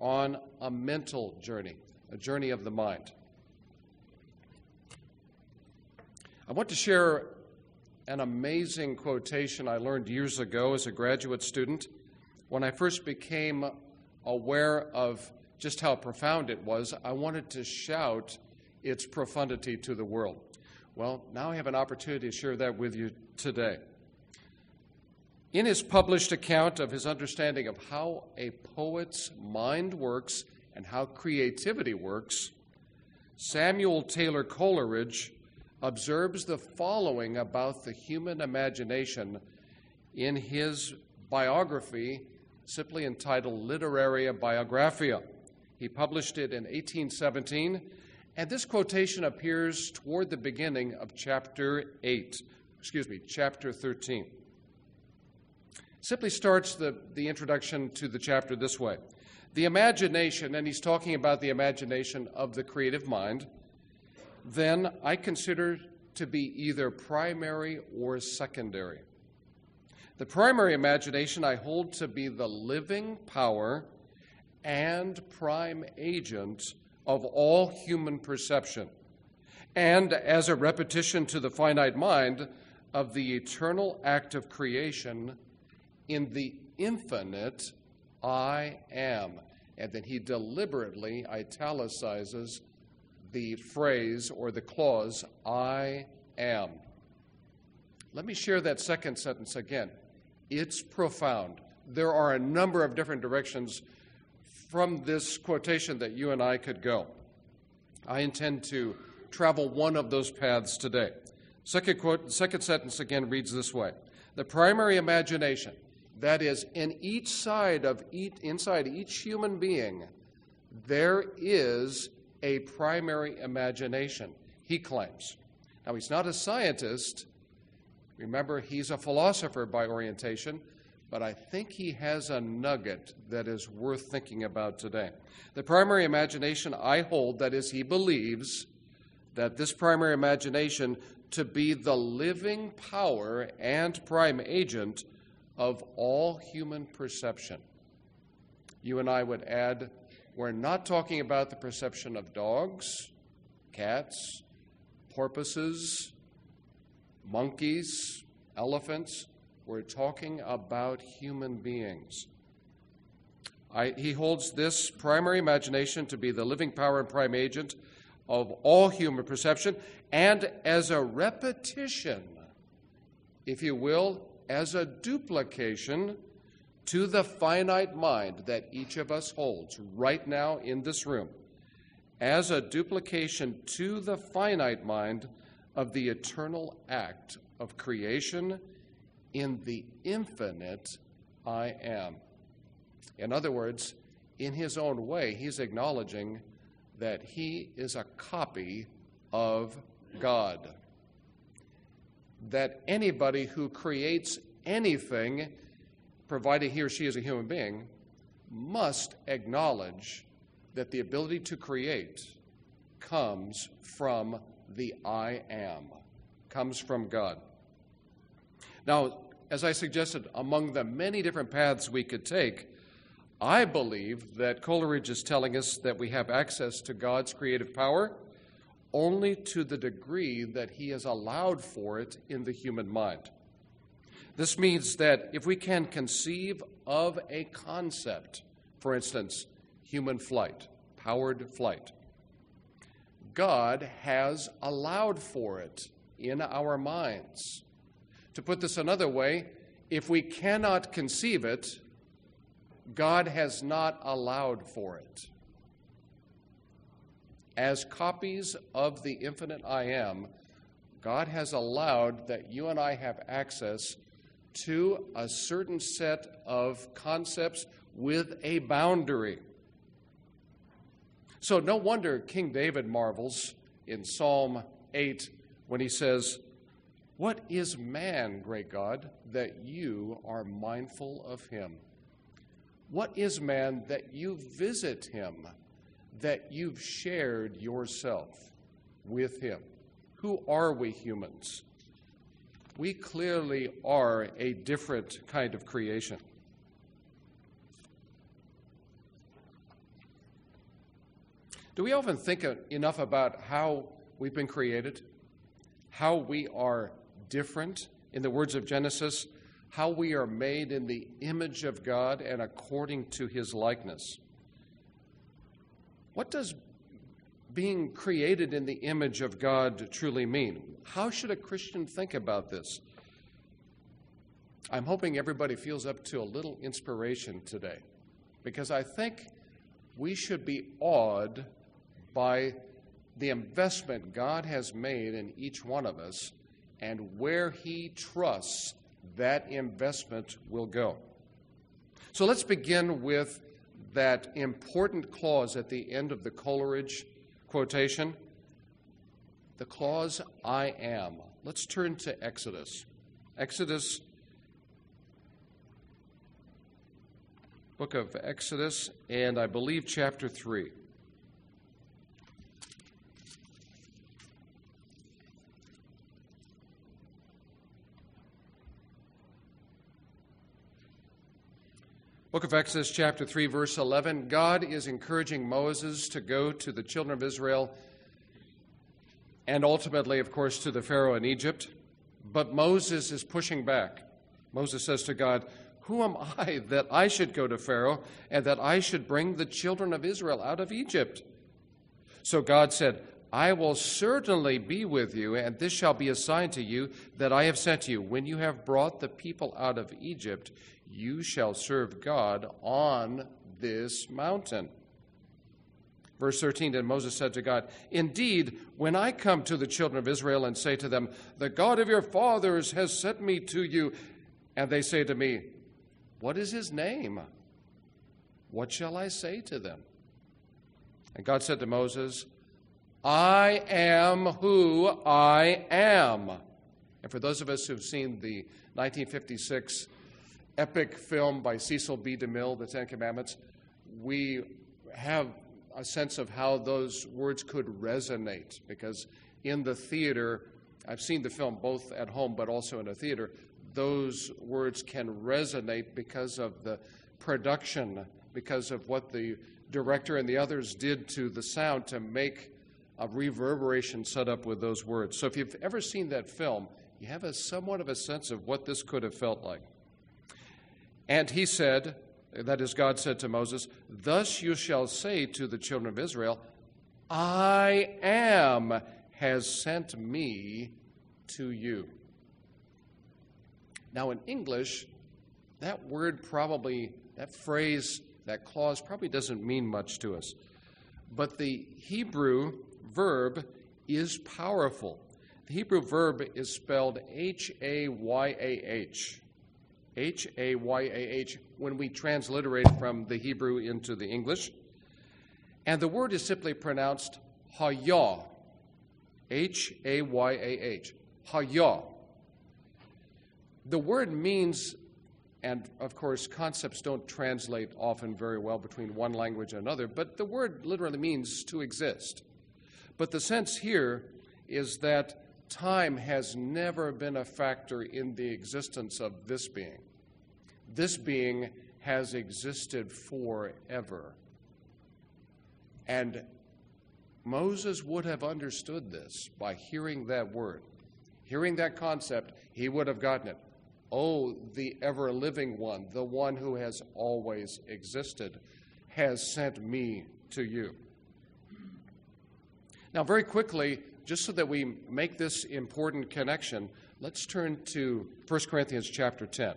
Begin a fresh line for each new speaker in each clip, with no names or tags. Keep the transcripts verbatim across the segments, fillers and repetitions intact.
on a mental journey, a journey of the mind. I want to share an amazing quotation I learned years ago as a graduate student when I first became aware of just how profound it was. I wanted to shout its profundity to the world. Well, now I have an opportunity to share that with you today. In his published account of his understanding of how a poet's mind works and how creativity works, Samuel Taylor Coleridge observes the following about the human imagination in his biography, simply entitled Literaria Biographia. He published it in eighteen seventeen, and this quotation appears toward the beginning of chapter eight, excuse me, chapter thirteen. Simply starts the, the introduction to the chapter this way. The imagination, and he's talking about the imagination of the creative mind, then I consider to be either primary or secondary. The primary imagination I hold to be the living power and prime agent of all human perception, and as a repetition to the finite mind of the eternal act of creation in the infinite I am. And then he deliberately italicizes the phrase or the clause, I am. Let me share that second sentence again. It's profound. There are a number of different directions from this quotation that you and I could go. I intend to travel one of those paths today. Second quote, second sentence again reads this way. The primary imagination, that is, in each side of each, inside each human being, there is a primary imagination, he claims. Now, he's not a scientist. Remember, he's a philosopher by orientation, but I think he has a nugget that is worth thinking about today. The primary imagination I hold, that is, he believes that this primary imagination to be the living power and prime agent of all human perception. You and I would add, we're not talking about the perception of dogs, cats, porpoises, monkeys, elephants. We're talking about human beings. I, he holds this primary imagination to be the living power and prime agent of all human perception, and as a repetition, if you will, as a duplication to the finite mind that each of us holds right now in this room, as a duplication to the finite mind of the eternal act of creation in the infinite I am. In other words, in his own way, he's acknowledging that he is a copy of God. That anybody who creates anything, provided he or she is a human being, must acknowledge that the ability to create comes from the I am, comes from God. Now, as I suggested, among the many different paths we could take, I believe that Coleridge is telling us that we have access to God's creative power only to the degree that he has allowed for it in the human mind. This means that if we can conceive of a concept, for instance, human flight, powered flight, God has allowed for it in our minds. To put this another way, if we cannot conceive it, God has not allowed for it. As copies of the infinite I am, God has allowed that you and I have access to a certain set of concepts with a boundary. So no wonder King David marvels in Psalm eight when he says, "What is man, great God, that you are mindful of him? What is man that you visit him, that you've shared yourself with him?" Who are we humans? We clearly are a different kind of creation. Do we often think enough about how we've been created, how we are different? In the words of Genesis, how we are made in the image of God and according to his likeness. What does being created in the image of God truly mean? How should a Christian think about this? I'm hoping everybody feels up to a little inspiration today, because I think we should be awed by the investment God has made in each one of us and where he trusts that investment will go. So let's begin with that important clause at the end of the Coleridge quotation, the clause, I am. Let's turn to Exodus. Exodus, book of Exodus, and I believe chapter three. Book of Exodus, chapter three, verse eleven, God is encouraging Moses to go to the children of Israel and ultimately, of course, to the Pharaoh in Egypt. But Moses is pushing back. Moses says to God, who am I that I should go to Pharaoh and that I should bring the children of Israel out of Egypt? So God said, I will certainly be with you, and this shall be a sign to you that I have sent you. When you have brought the people out of Egypt, you shall serve God on this mountain. Verse thirteen, and Moses said to God, indeed, when I come to the children of Israel and say to them, the God of your fathers has sent me to you, and they say to me, what is his name? What shall I say to them? And God said to Moses, I am who I am. And for those of us who've seen the nineteen fifty-six epic film by Cecil B. DeMille, The Ten Commandments, we have a sense of how those words could resonate, because in the theater, I've seen the film both at home but also in a theater, those words can resonate because of the production, because of what the director and the others did to the sound to make a reverberation set up with those words. So if you've ever seen that film, you have a somewhat of a sense of what this could have felt like. And he said, that is, God said to Moses, thus you shall say to the children of Israel, I am has sent me to you. Now in English, that word probably, that phrase, that clause probably doesn't mean much to us. But the Hebrew verb is powerful. The Hebrew verb is spelled H A Y A H. H A Y A H when we transliterate from the Hebrew into the English. And the word is simply pronounced hayah. H A Y A H. Hayah. The word means, and of course concepts don't translate often very well between one language and another, but the word literally means to exist. But the sense here is that time has never been a factor in the existence of this being. This being has existed forever. And Moses would have understood this by hearing that word. Hearing that concept, he would have gotten it. Oh, the ever-living one, the one who has always existed, has sent me to you. Now, very quickly, just so that we make this important connection, let's turn to First Corinthians chapter ten.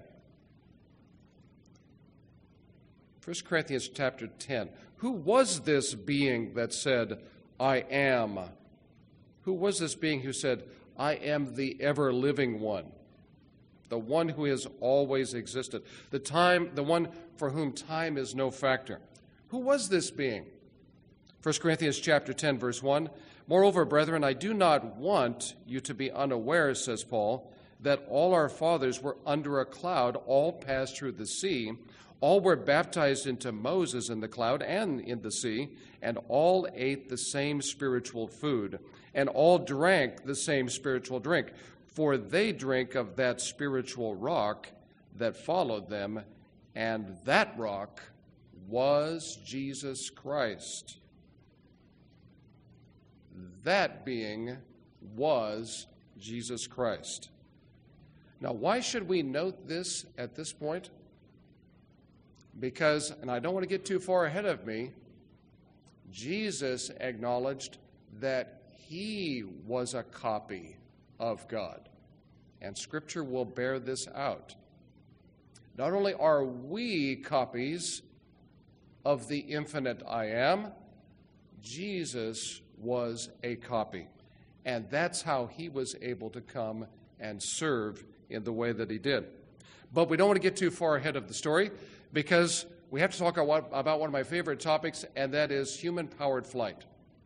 First Corinthians chapter ten. Who was this being that said, I am? Who was this being who said, I am the ever-living one? The one who has always existed. The time, the one for whom time is no factor. Who was this being? First Corinthians chapter ten, verse one. Moreover, brethren, I do not want you to be unaware, says Paul, that all our fathers were under a cloud, all passed through the sea. All were baptized into Moses in the cloud and in the sea, and all ate the same spiritual food, and all drank the same spiritual drink, for they drank of that spiritual rock that followed them, and that rock was Jesus Christ. that being was Jesus Christ. Now, why should we note this at this point? Because, and I don't want to get too far ahead of me, Jesus acknowledged that he was a copy of God. And Scripture will bear this out. Not only are we copies of the infinite I Am, Jesus was a copy. And that's how he was able to come and serve in the way that he did. But we don't want to get too far ahead of the story because we have to talk about one of my favorite topics, and that is human-powered flight.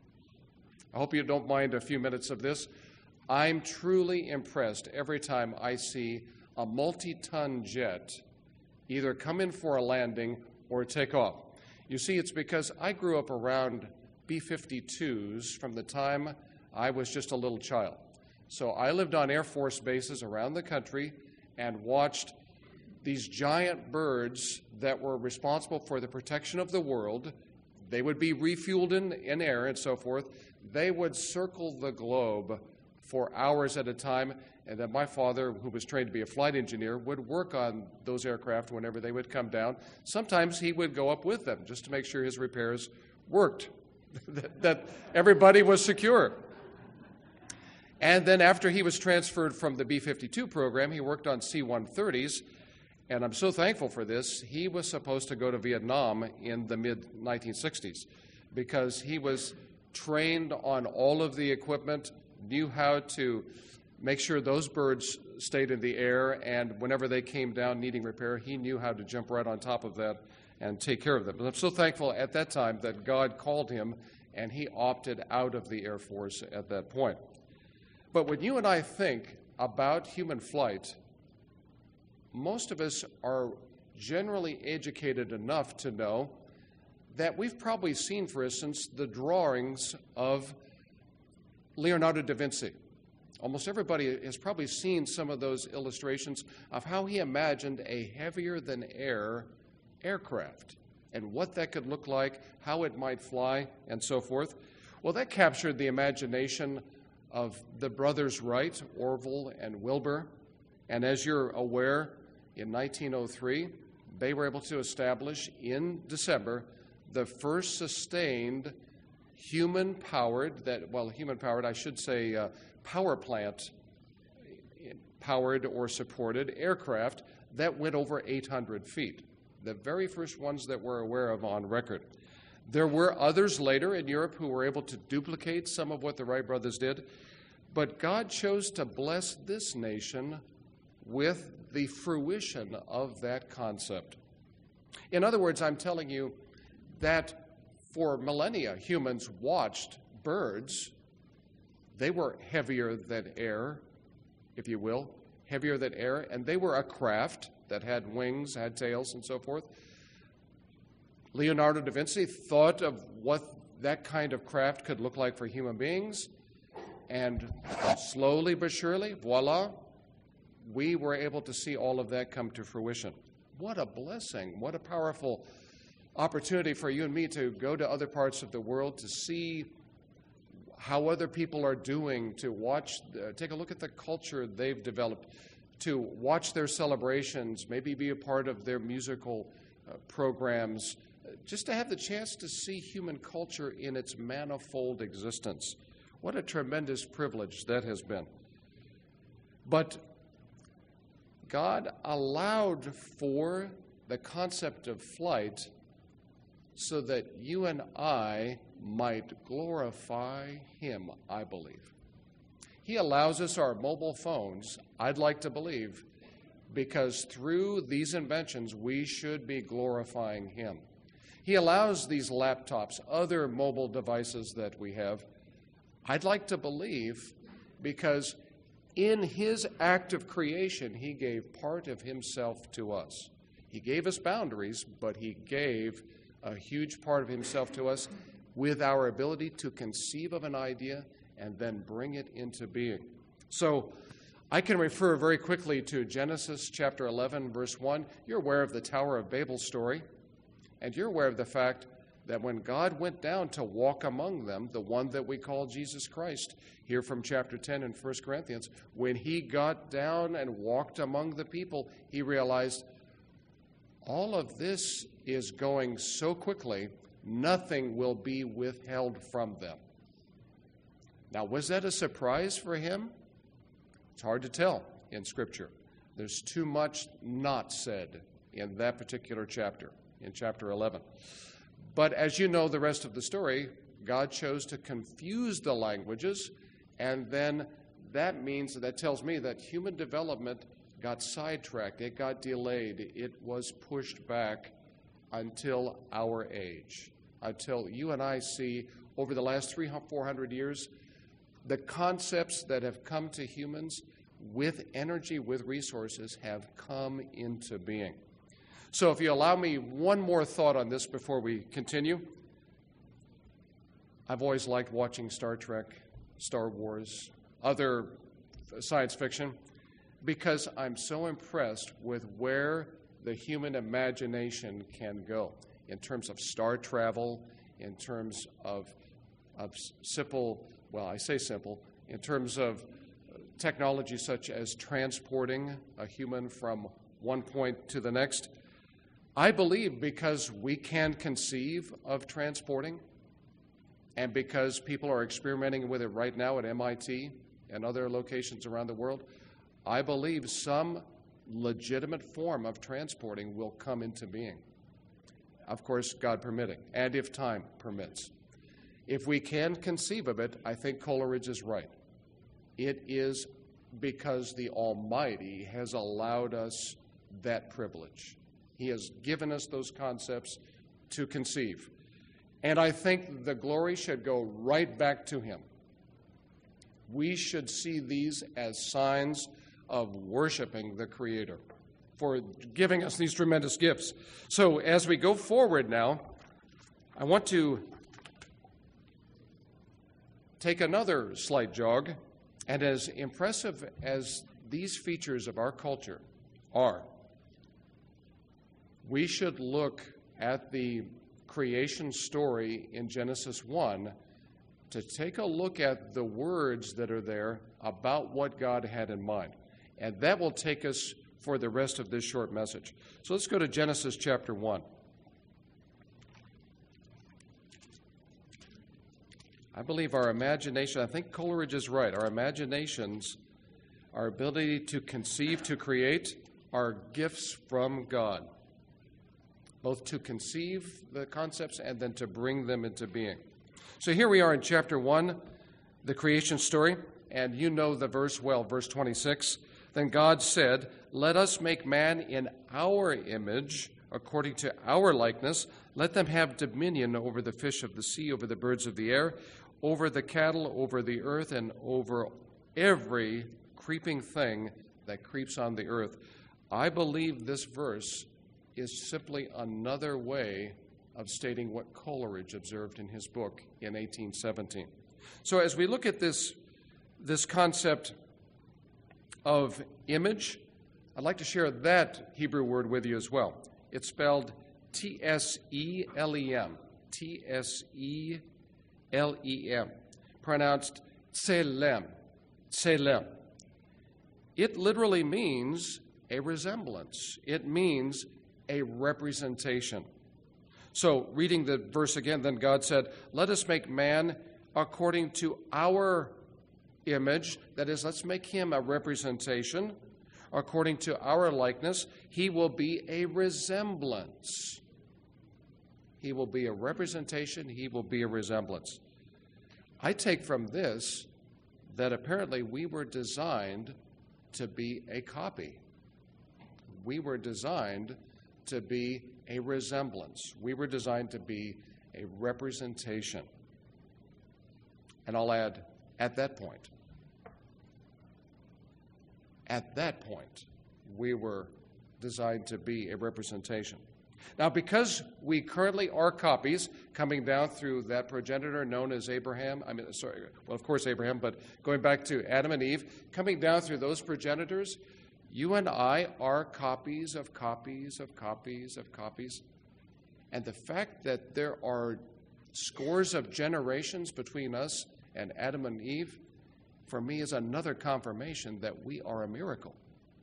I hope you don't mind a few minutes of this. I'm truly impressed every time I see a multi-ton jet either come in for a landing or take off. You see, it's because I grew up around B fifty-twos from the time I was just a little child. So I lived on Air Force bases around the country and watched these giant birds that were responsible for the protection of the world. They would be refueled in, in air and so forth. They would circle the globe for hours at a time, and then my father, who was trained to be a flight engineer, would work on those aircraft whenever they would come down. Sometimes he would go up with them just to make sure his repairs worked, that, that everybody was secure. And then after he was transferred from the B fifty-two program, he worked on C one thirties, and I'm so thankful for this. He was supposed to go to Vietnam in the mid nineteen sixties because he was trained on all of the equipment, knew how to make sure those birds stayed in the air, and whenever they came down needing repair, he knew how to jump right on top of that and take care of them. But I'm so thankful at that time that God called him, and he opted out of the Air Force at that point. But when you and I think about human flight, most of us are generally educated enough to know that we've probably seen, for instance, the drawings of Leonardo da Vinci. Almost everybody has probably seen some of those illustrations of how he imagined a heavier-than-air aircraft and what that could look like, how it might fly, and so forth. Well, that captured the imagination of the brothers Wright, Orville and Wilbur. And as you're aware, in nineteen oh three, they were able to establish in December the first sustained human-powered, that well, human-powered, I should say, uh, power plant-powered or supported aircraft that went over eight hundred feet. The very first ones that we're aware of on record. There were others later in Europe who were able to duplicate some of what the Wright brothers did, but God chose to bless this nation with the fruition of that concept. In other words, I'm telling you that for millennia, humans watched birds. They were heavier than air, if you will, heavier than air, and they were a craft that had wings, had tails, and so forth. Leonardo da Vinci thought of what that kind of craft could look like for human beings, and slowly but surely, voila, we were able to see all of that come to fruition. What a blessing. What a powerful opportunity for you and me to go to other parts of the world, to see how other people are doing, to watch, uh, take a look at the culture they've developed, to watch their celebrations, maybe be a part of their musical uh, programs, just to have the chance to see human culture in its manifold existence. What a tremendous privilege that has been. But God allowed for the concept of flight so that you and I might glorify him, I believe. He allows us our mobile phones, I'd like to believe, because through these inventions we should be glorifying him. He allows these laptops, other mobile devices that we have, I'd like to believe, because in his act of creation, he gave part of himself to us. He gave us boundaries, but he gave a huge part of himself to us with our ability to conceive of an idea and then bring it into being. So I can refer very quickly to Genesis chapter eleven, verse one. You're aware of the Tower of Babel story, and you're aware of the fact that when God went down to walk among them, the one that we call Jesus Christ, here from chapter ten in First Corinthians, when he got down and walked among the people, he realized all of this is going so quickly, nothing will be withheld from them. Now, was that a surprise for him? It's hard to tell in Scripture. There's too much not said in that particular chapter, in chapter eleven. But as you know the rest of the story, God chose to confuse the languages, and then that means, that tells me that human development got sidetracked, it got delayed, it was pushed back until our age, until you and I see over the last three hundred, four hundred years, the concepts that have come to humans with energy, with resources, have come into being. So if you allow me one more thought on this before we continue. I've always liked watching Star Trek, Star Wars, other science fiction, because I'm so impressed with where the human imagination can go in terms of star travel, in terms of, of simple, well, I say simple, in terms of technology such as transporting a human from one point to the next. I believe because we can conceive of transporting, and because people are experimenting with it right now at M I T and other locations around the world, I believe some legitimate form of transporting will come into being. Of course, God permitting, and if time permits. If we can conceive of it, I think Coleridge is right. It is because the Almighty has allowed us that privilege. He has given us those concepts to conceive. And I think the glory should go right back to Him. We should see these as signs of worshiping the Creator for giving us these tremendous gifts. So as we go forward now, I want to take another slight jog. And as impressive as these features of our culture are, we should look at the creation story in Genesis one to take a look at the words that are there about what God had in mind. And that will take us for the rest of this short message. So let's go to Genesis chapter one. I believe our imagination, I think Coleridge is right, our imaginations, our ability to conceive, to create, are gifts from God, both to conceive the concepts and then to bring them into being. So here we are in chapter one, the creation story, and you know the verse well, verse twenty-six. Then God said, "Let us make man in our image, according to our likeness. Let them have dominion over the fish of the sea, over the birds of the air, over the cattle, over the earth, and over every creeping thing that creeps on the earth." I believe this verse is simply another way of stating what Coleridge observed in his book in eighteen seventeen. So as we look at this, this concept of image, I'd like to share that Hebrew word with you as well. It's spelled T S E L E M, T S E L E M, pronounced tselem, tselem. It literally means a resemblance. It means a representation. So, reading the verse again, then God said, "Let us make man according to our image." That is, let's make him a representation. According to our likeness, he will be a resemblance. He will be a representation. He will be a resemblance. I take from this that apparently we were designed to be a copy. We were designed to be a resemblance. We were designed to be a representation. And I'll add, at that point, at that point, we were designed to be a representation. Now, because we currently are copies coming down through that progenitor known as Abraham, I mean, sorry, well, of course Abraham, but going back to Adam and Eve, coming down through those progenitors, you and I are copies of copies of copies of copies. And the fact that there are scores of generations between us and Adam and Eve, for me, is another confirmation that we are a miracle.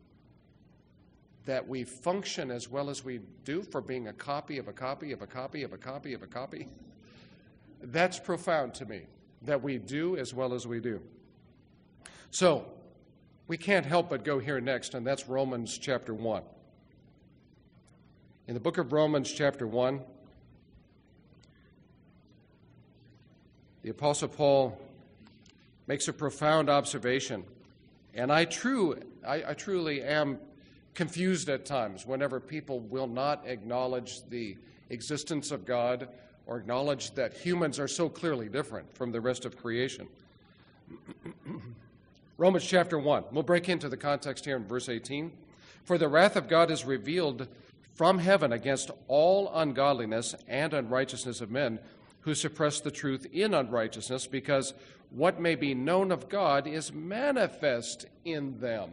That we function as well as we do for being a copy of a copy of a copy of a copy of a copy. That's profound to me, that we do as well as we do. So, we can't help but go here next, and that's Romans chapter one. In the book of Romans chapter one, the Apostle Paul makes a profound observation, and I, true, I, I truly am confused at times whenever people will not acknowledge the existence of God or acknowledge that humans are so clearly different from the rest of creation. Romans chapter one. We'll break into the context here in verse eighteen. For the wrath of God is revealed from heaven against all ungodliness and unrighteousness of men who suppress the truth in unrighteousness, because what may be known of God is manifest in them.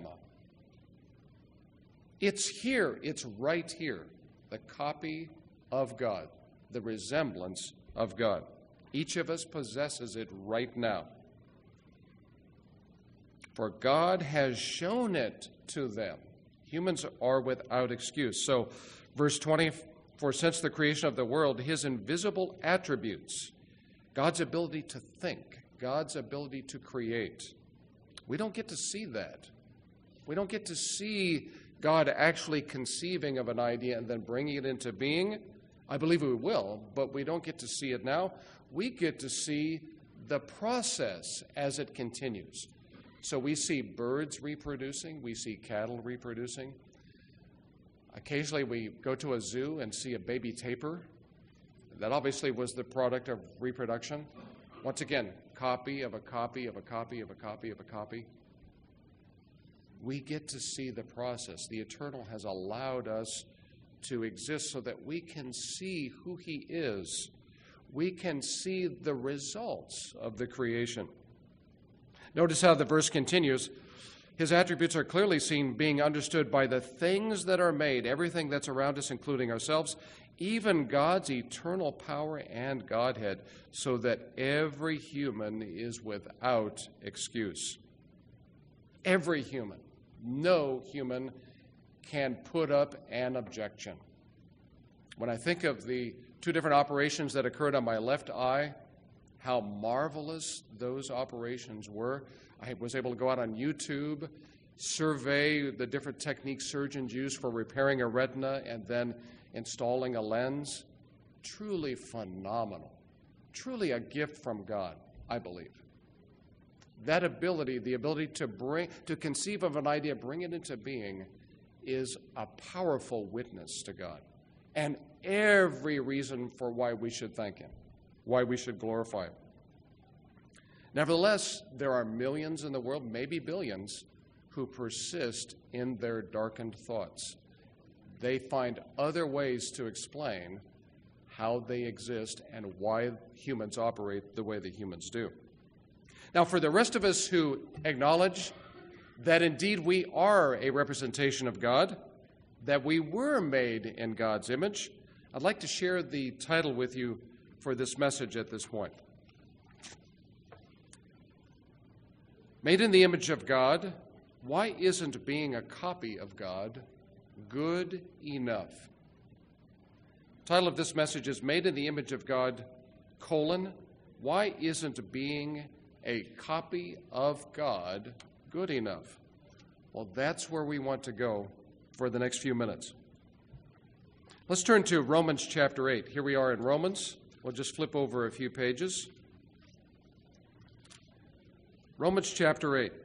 It's here, it's right here, the copy of God, the resemblance of God. Each of us possesses it right now. For God has shown it to them. Humans are without excuse. So, verse twenty, for since the creation of the world, his invisible attributes, God's ability to think, God's ability to create, we don't get to see that. We don't get to see God actually conceiving of an idea and then bringing it into being. I believe we will, but we don't get to see it now. We get to see the process as it continues. So we see birds reproducing, we see cattle reproducing. Occasionally we go to a zoo and see a baby tapir. That obviously was the product of reproduction. Once again, copy of a copy of a copy of a copy of a copy. We get to see the process. The Eternal has allowed us to exist so that we can see who he is. We can see the results of the creation. Notice how the verse continues. His attributes are clearly seen, being understood by the things that are made, everything that's around us, including ourselves, even God's eternal power and Godhead, so that every human is without excuse. Every human. No human can put up an objection. When I think of the two different operations that occurred on my left eye, how marvelous those operations were. I was able to go out on YouTube, survey the different techniques surgeons use for repairing a retina and then installing a lens. Truly phenomenal. Truly a gift from God, I believe. That ability, the ability to bring, to conceive of an idea, bring it into being, is a powerful witness to God. And every reason for why we should thank him, why we should glorify him. Nevertheless, there are millions in the world, maybe billions, who persist in their darkened thoughts. They find other ways to explain how they exist and why humans operate the way that humans do. Now, for the rest of us who acknowledge that indeed we are a representation of God, that we were made in God's image, I'd like to share the title with you for this message at this point. Made in the image of God, why isn't being a copy of God good enough? The title of this message is Made in the Image of God, colon, why isn't being a copy of God good enough? Well, that's where we want to go for the next few minutes. Let's turn to Romans chapter eight. Here we are in Romans. We'll just flip over a few pages. Romans chapter eight.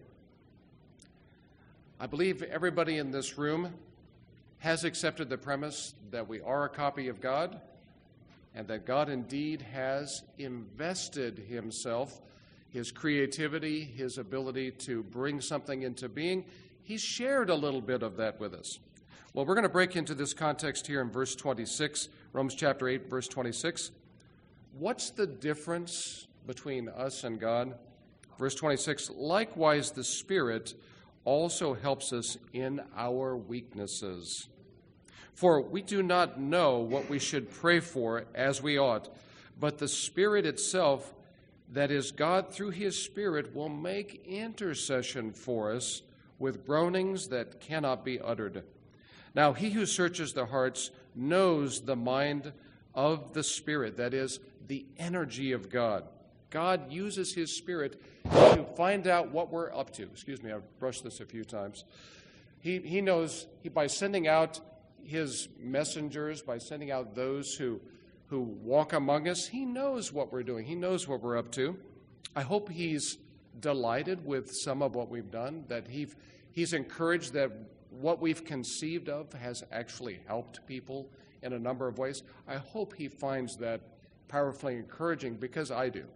I believe everybody in this room has accepted the premise that we are a copy of God and that God indeed has invested himself, his creativity, his ability to bring something into being. He's shared a little bit of that with us. Well, we're going to break into this context here in verse twenty-six, Romans chapter eight, verse twenty-six. What's the difference between us and God? Verse twenty-six, likewise the Spirit also helps us in our weaknesses. For we do not know what we should pray for as we ought, but the Spirit itself, that is God through his Spirit, will make intercession for us with groanings that cannot be uttered. Now he who searches the hearts knows the mind of the Spirit, that is, the energy of God. God uses his Spirit to find out what we're up to. Excuse me, I've brushed this a few times. He, he knows, he, by sending out his messengers, by sending out those who, who walk among us, he knows what we're doing. He knows what we're up to. I hope he's delighted with some of what we've done, that he, he's encouraged that what we've conceived of has actually helped people in a number of ways. I hope he finds that powerfully encouraging, because I do.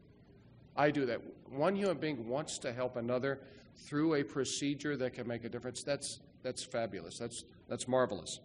I do that. One human being wants to help another through a procedure that can make a difference. That's that's fabulous. That's that's marvelous.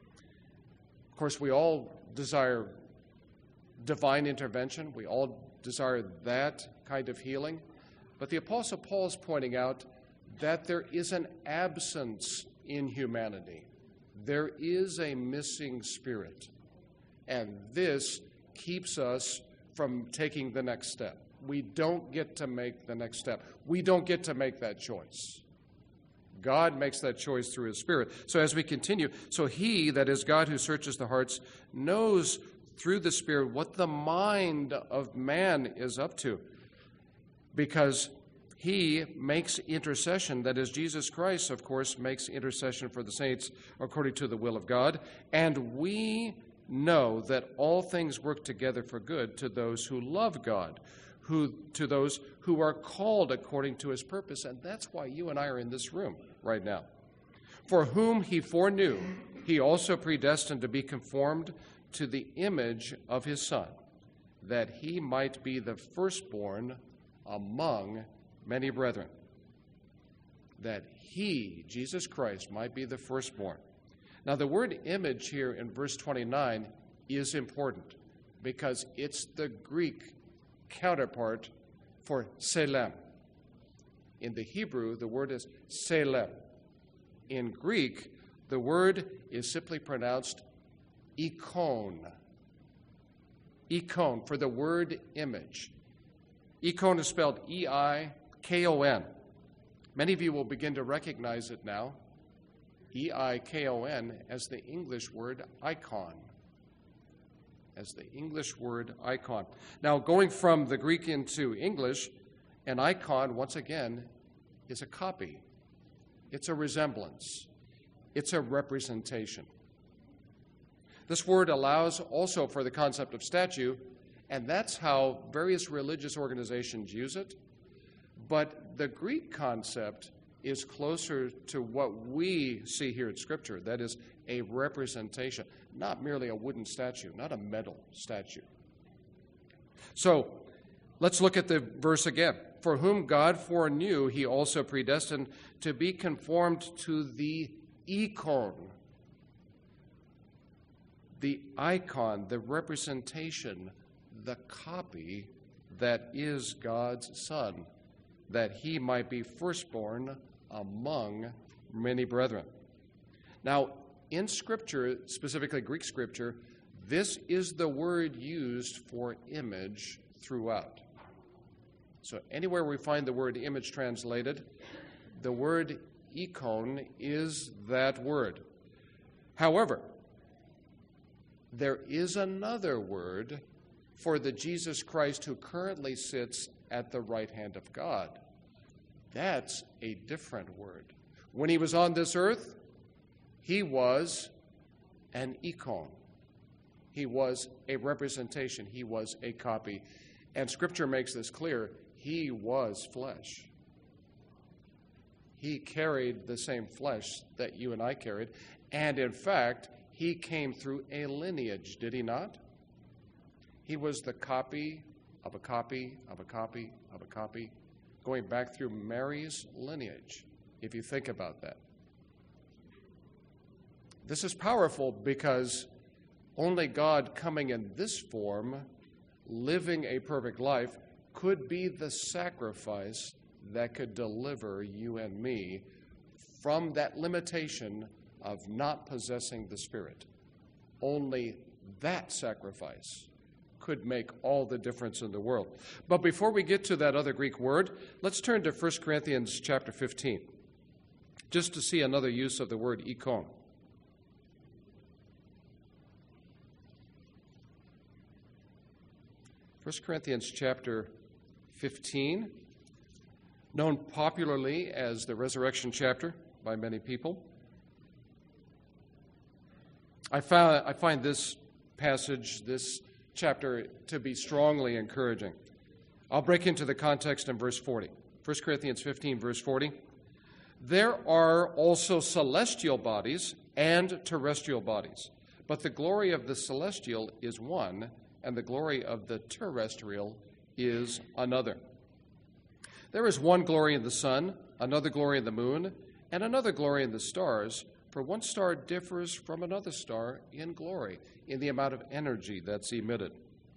Of course, we all desire divine intervention. We all desire that kind of healing. But the Apostle Paul is pointing out that there is an absence in humanity. There is a missing spirit. And this keeps us from taking the next step. We don't get to make the next step. We don't get to make that choice. God makes that choice through his Spirit. So as we continue, so he, that is God who searches the hearts, knows through the Spirit what the mind of man is up to, because he makes intercession, that is, Jesus Christ, of course, makes intercession for the saints according to the will of God, and we know that all things work together for good to those who love God, who to those who are called according to his purpose. And that's why you and I are in this room right now. For whom he foreknew, he also predestined to be conformed to the image of his Son, that he might be the firstborn among many brethren. That he, Jesus Christ, might be the firstborn. Now, the word image here in verse twenty-nine is important, because it's the Greek counterpart for selem. In the Hebrew, the word is selem. In Greek, the word is simply pronounced ikon. Ikon, for the word image. Ikon is spelled E I K O N. Many of you will begin to recognize it now, E I K O N, as the English word icon. As the English word icon. Now, going from the Greek into English, an icon, once again, is a copy. It's a resemblance. It's a representation. This word allows also for the concept of statue, and that's how various religious organizations use it. But the Greek concept is closer to what we see here in Scripture. That is a representation, not merely a wooden statue, not a metal statue. So let's look at the verse again. For whom God foreknew, he also predestined to be conformed to the ikon, the icon, the representation, the copy that is God's Son, that he might be firstborn among many brethren. Now, in Scripture, specifically Greek Scripture, this is the word used for image throughout. So anywhere we find the word image translated, the word ikon is that word. However, there is another word for the Jesus Christ who currently sits at the right hand of God. That's a different word. When he was on this earth, he was an ikon. He was a representation. He was a copy. And Scripture makes this clear. He was flesh. He carried the same flesh that you and I carried. And in fact, he came through a lineage, did he not? He was the copy of a copy of a copy of a copy, going back through Mary's lineage, if you think about that. This is powerful because only God coming in this form, living a perfect life, could be the sacrifice that could deliver you and me from that limitation of not possessing the Spirit. Only that sacrifice could make all the difference in the world. But before we get to that other Greek word, let's turn to First Corinthians chapter fifteen, just to see another use of the word ikon. First Corinthians chapter fifteen, known popularly as the resurrection chapter by many people. I found, I find this passage, this chapter, to be strongly encouraging. I'll break into the context in verse forty. First Corinthians fifteen, verse forty. There are also celestial bodies and terrestrial bodies, but the glory of the celestial is one, and the glory of the terrestrial is another. There is one glory in the sun, another glory in the moon, and another glory in the stars, for one star differs from another star in glory, in the amount of energy that's emitted.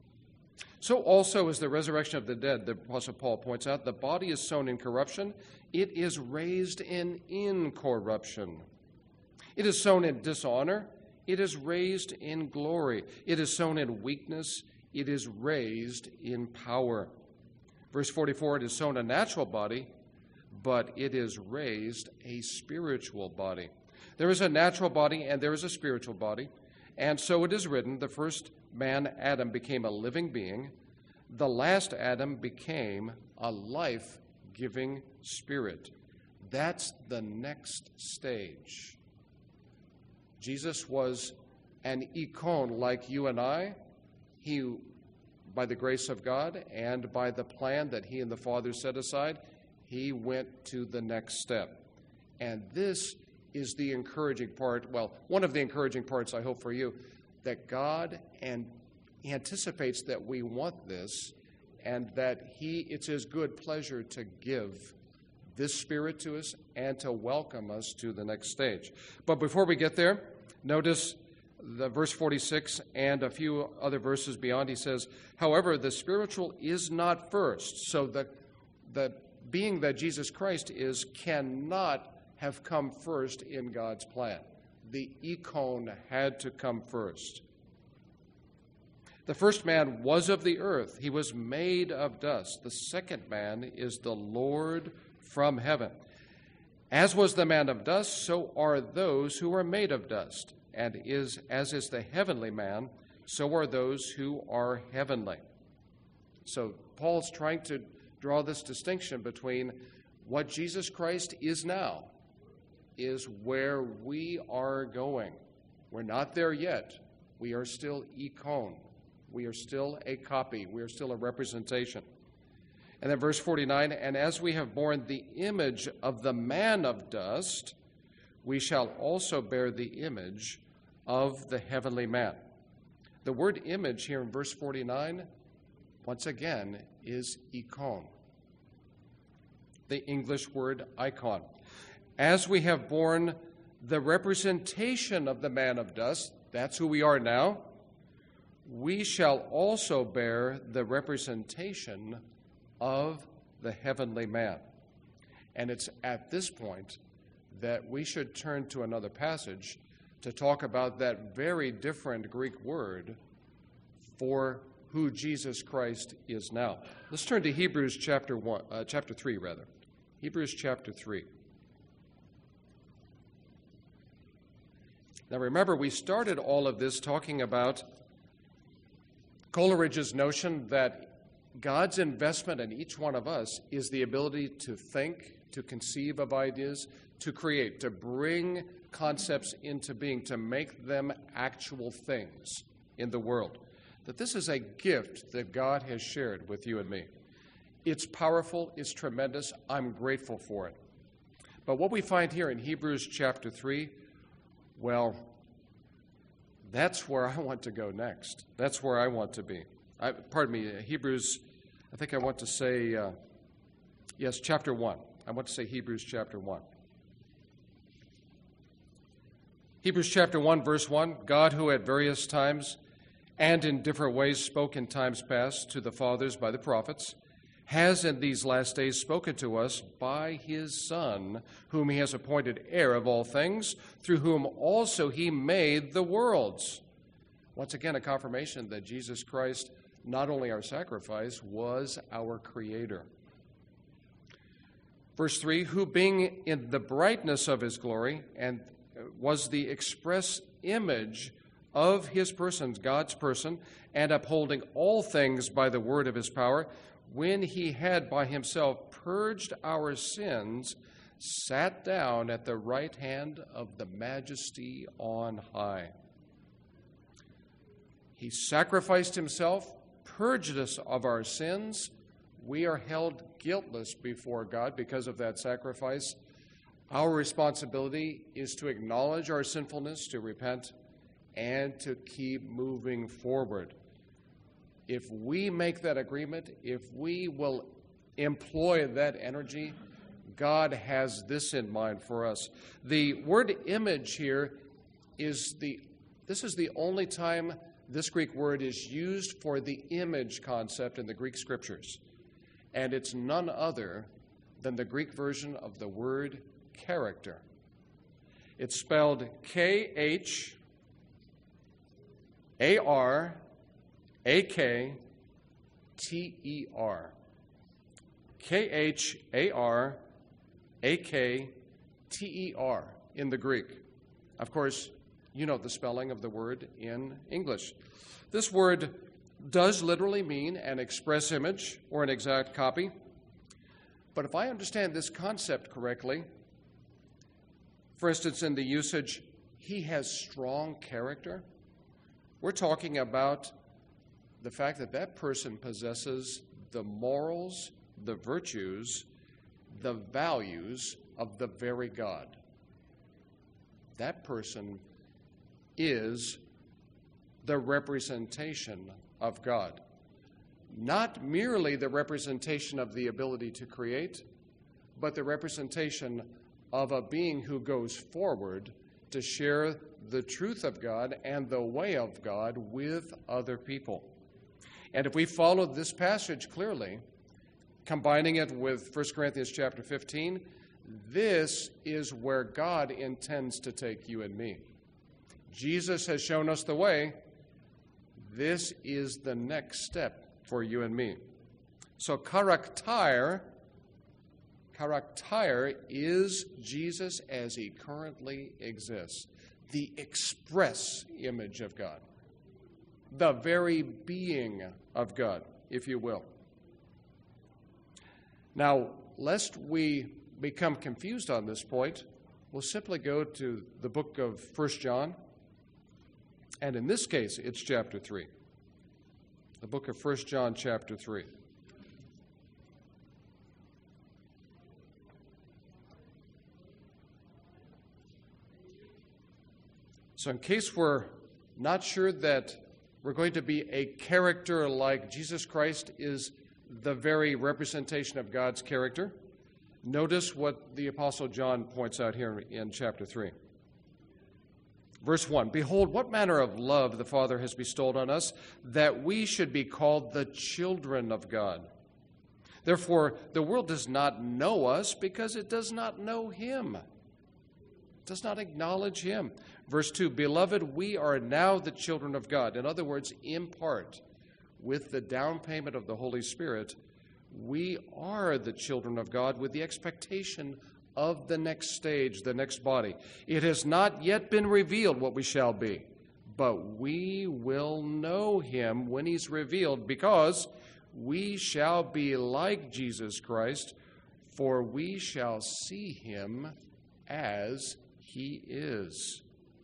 So also is the resurrection of the dead, the Apostle Paul points out. The body is sown in corruption, it is raised in incorruption. It is sown in dishonor, it is raised in glory. It is sown in weakness, it is raised in power. Verse forty-four, it is sown a natural body, but it is raised a spiritual body. There is a natural body and there is a spiritual body. And so it is written, the first man, Adam, became a living being. The last Adam became a life-giving spirit. That's the next stage. Jesus was an ikon like you and I. He, by the grace of God and by the plan that he and the Father set aside, he went to the next step. And this is the encouraging part, well, one of the encouraging parts, I hope, for you, that God and anticipates that we want this and that he, it's his good pleasure to give this Spirit to us and to welcome us to the next stage. But before we get there, notice the verse forty-six and a few other verses beyond. He says, however, the spiritual is not first. So the, the being that Jesus Christ is cannot have come first in God's plan. The ikon had to come first. The first man was of the earth. He was made of dust. The second man is the Lord from heaven. As was the man of dust, so are those who are made of dust. And is as is the heavenly man, so are those who are heavenly. So Paul's trying to draw this distinction between what Jesus Christ is now is where we are going. We're not there yet. We are still ikon. We are still a copy. We are still a representation. And then verse forty-nine, and as we have borne the image of the man of dust, we shall also bear the image of the heavenly man. The word image here in verse forty-nine, once again, is ikon. The English word icon. As we have borne the representation of the man of dust, that's who we are now, we shall also bear the representation of the heavenly man. And it's at this point that we should turn to another passage to talk about that very different Greek word for who Jesus Christ is now. Let's turn to Hebrews chapter one, uh, chapter three, rather. Hebrews chapter three. Now remember, we started all of this talking about Coleridge's notion that God's investment in each one of us is the ability to think, to conceive of ideas, to create, to bring concepts into being, to make them actual things in the world. That this is a gift that God has shared with you and me. It's powerful, it's tremendous, I'm grateful for it. But what we find here in Hebrews chapter three, well, that's where I want to go next. That's where I want to be. I, pardon me, Hebrews, I think I want to say, uh, yes, chapter one. I want to say Hebrews chapter one. Hebrews chapter one, verse one, God who at various times and in different ways spoke in times past to the fathers by the prophets, has in these last days spoken to us by his Son, whom he has appointed heir of all things, through whom also he made the worlds. Once again, a confirmation that Jesus Christ, not only our sacrifice, was our creator. Verse three, who being in the brightness of his glory and was the express image of his person, God's person, and upholding all things by the word of his power, when he had by himself purged our sins, sat down at the right hand of the Majesty on high. He sacrificed himself, purged us of our sins. We are held guiltless before God because of that sacrifice. Our responsibility is to acknowledge our sinfulness, to repent, and to keep moving forward. If we make that agreement, if we will employ that energy, God has this in mind for us. The word image here is the, this is the only time this Greek word is used for the image concept in the Greek scriptures. And it's none other than the Greek version of the word character. It's spelled K H A R A K T E R. K H A R A K T E R in the Greek. Of course, you know the spelling of the word in English. This word does literally mean an express image or an exact copy. But if I understand this concept correctly, for instance, in the usage, he has strong character, we're talking about the fact that that person possesses the morals, the virtues, the values of the very God. That person is the representation of God. Not merely the representation of the ability to create, but the representation of a being who goes forward to share the truth of God and the way of God with other people. And if we follow this passage clearly, combining it with First Corinthians chapter fifteen, this is where God intends to take you and me. Jesus has shown us the way. This is the next step for you and me. So character, character is Jesus as he currently exists, the express image of God, the very being of God, if you will. Now, lest we become confused on this point, we'll simply go to the book of First John, and in this case, it's chapter three. The book of First John, chapter three. So in case we're not sure that we're going to be a character like Jesus Christ is the very representation of God's character, notice what the Apostle John points out here in chapter three. Verse one, behold, what manner of love the Father has bestowed on us, that we should be called the children of God. Therefore, the world does not know us because it does not know him. It does not acknowledge him. Verse two, beloved, we are now the children of God. In other words, in part, with the down payment of the Holy Spirit, we are the children of God with the expectation of the next stage, the next body. It has not yet been revealed what we shall be, but we will know him when he's revealed, because we shall be like Jesus Christ, for we shall see him as he is.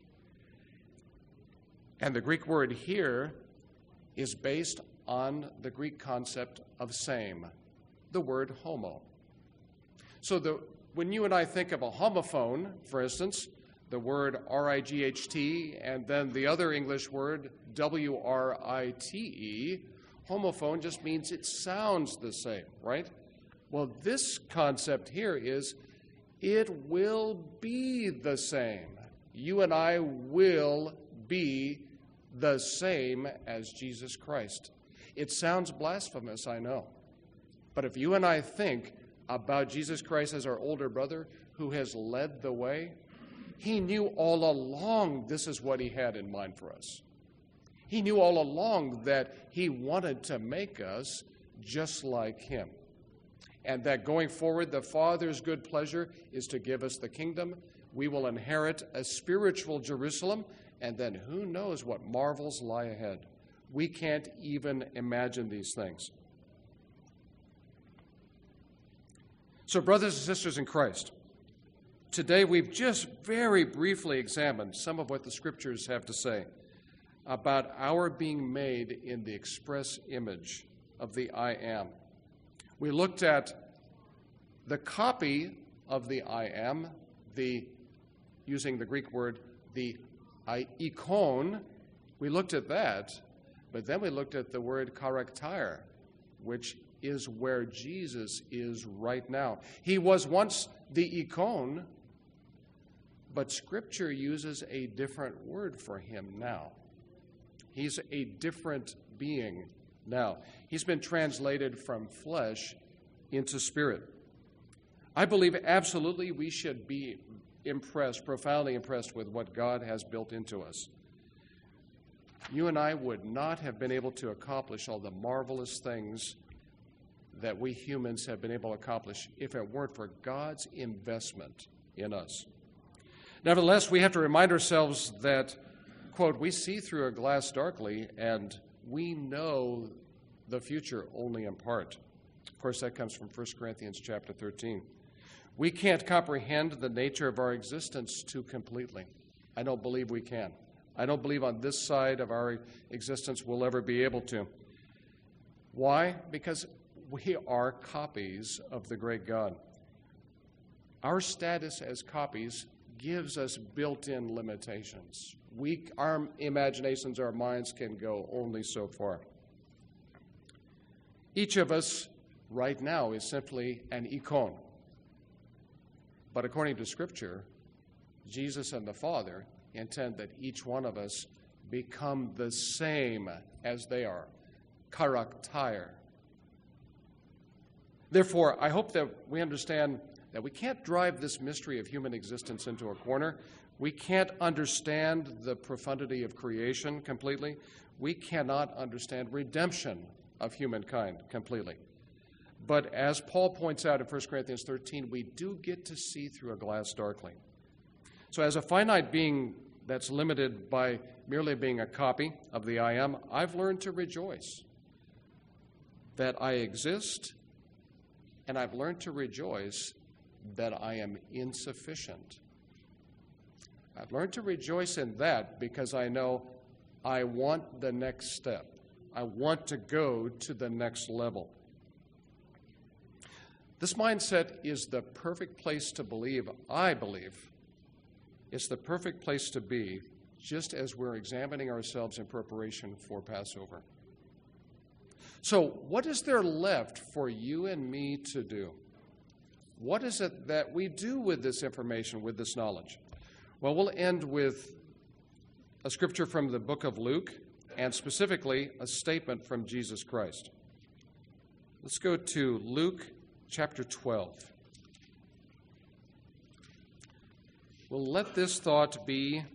And the Greek word here is based on the Greek concept of same, the word homo. So the when you and I think of a homophone, for instance, the word R I G H T and then the other English word W R I T E, homophone just means it sounds the same, right? Well, this concept here is it will be the same. You and I will be the same as Jesus Christ. It sounds blasphemous, I know. But if you and I think about Jesus Christ as our older brother who has led the way, he knew all along this is what he had in mind for us. He knew all along that he wanted to make us just like him. And that going forward, the Father's good pleasure is to give us the kingdom. We will inherit a spiritual Jerusalem, and then who knows what marvels lie ahead. We can't even imagine these things. So, brothers and sisters in Christ, today we've just very briefly examined some of what the Scriptures have to say about our being made in the express image of the I Am. We looked at the copy of the I Am, the, using the Greek word, the icon. We looked at that, but then we looked at the word charakter, which is where Jesus is right now. He was once the icon, but Scripture uses a different word for him now. He's a different being now. He's been translated from flesh into spirit. I believe absolutely we should be impressed, profoundly impressed with what God has built into us. You and I would not have been able to accomplish all the marvelous things that we humans have been able to accomplish if it weren't for God's investment in us. Nevertheless, we have to remind ourselves that, quote, we see through a glass darkly, and we know the future only in part. Of course, that comes from First Corinthians chapter thirteen. We can't comprehend the nature of our existence too completely. I don't believe we can. I don't believe on this side of our existence we'll ever be able to. Why? Because we are copies of the great God. Our status as copies gives us built-in limitations. We, our imaginations, our minds can go only so far. Each of us right now is simply an icon. But according to Scripture, Jesus and the Father intend that each one of us become the same as they are, charakter. Therefore, I hope that we understand that we can't drive this mystery of human existence into a corner. We can't understand the profundity of creation completely. We cannot understand redemption of humankind completely. But as Paul points out in First Corinthians thirteen, we do get to see through a glass darkly. So as a finite being that's limited by merely being a copy of the I Am, I've learned to rejoice that I exist, and I've learned to rejoice that I am insufficient. I've learned to rejoice in that because I know I want the next step. I want to go to the next level. This mindset is the perfect place to believe, I believe. It's the perfect place to be just as we're examining ourselves in preparation for Passover. So, what is there left for you and me to do? What is it that we do with this information, with this knowledge? Well, we'll end with a scripture from the book of Luke, and specifically a statement from Jesus Christ. Let's go to Luke chapter twelve. We'll let this thought be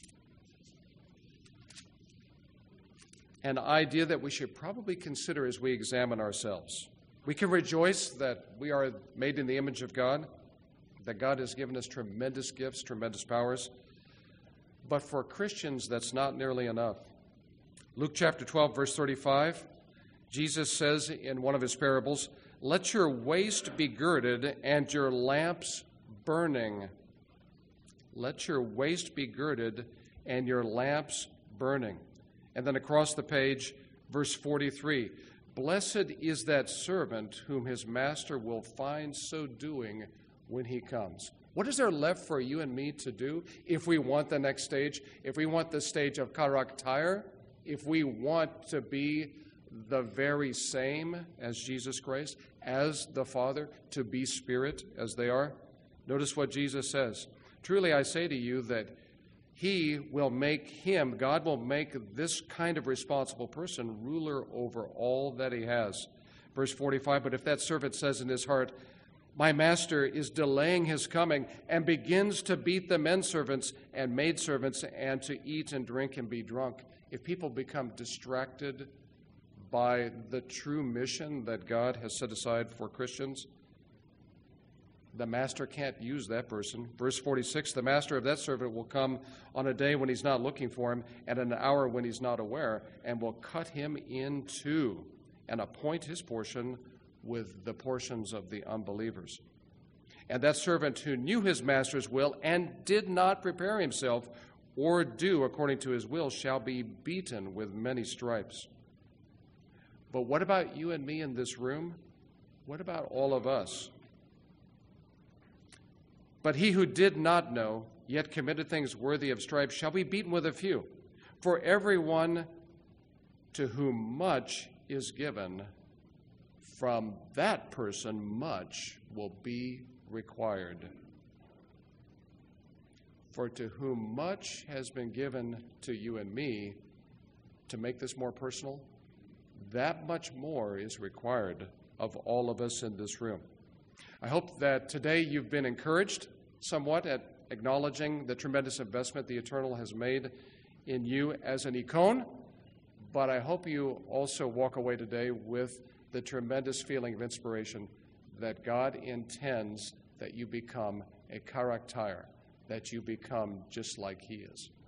an idea that we should probably consider as we examine ourselves. We can rejoice that we are made in the image of God, that God has given us tremendous gifts, tremendous powers. But for Christians, that's not nearly enough. Luke chapter twelve, verse thirty-five, Jesus says in one of his parables, "Let your waist be girded and your lamps burning." Let your waist be girded and your lamps burning. And then across the page, verse forty-three, "Blessed is that servant whom his master will find so doing when he comes." What is there left for you and me to do if we want the next stage, if we want the stage of charakter, if we want to be the very same as Jesus Christ, as the Father, to be spirit as they are? Notice what Jesus says. "Truly I say to you that he will make him, God will make this kind of responsible person ruler over all that he has. Verse forty-five, but if that servant says in his heart, my master is delaying his coming, and begins to beat the men servants and maidservants, and to eat and drink and be drunk. If people become distracted by the true mission that God has set aside for Christians, the master can't use that person. Verse forty-six, the master of that servant will come on a day when he's not looking for him, and an hour when he's not aware, and will cut him in two, and appoint his portion with the portions of the unbelievers. And that servant who knew his master's will and did not prepare himself or do according to his will shall be beaten with many stripes. But what about you and me in this room? What about all of us? But he who did not know, yet committed things worthy of stripes, shall be beaten with a few. For everyone to whom much is given, from that person much will be required. For to whom much has been given to you and me, to make this more personal, that much more is required of all of us in this room. I hope that today you've been encouraged somewhat at acknowledging the tremendous investment the Eternal has made in you as an icon, but I hope you also walk away today with the tremendous feeling of inspiration that God intends that you become a character, that you become just like He is.